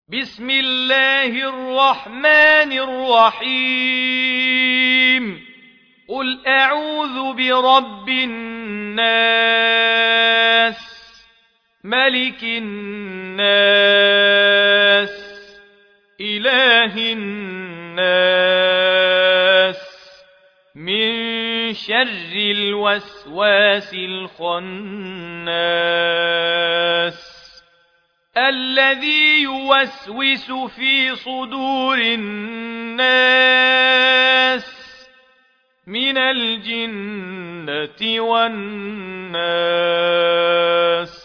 بسم الله الرحمن الرحيم قل أعوذ برب الناس ملك الناس إله الناس من شر الوسواس الخناس الذي يوسوس في صدور الناس من الجنة والناس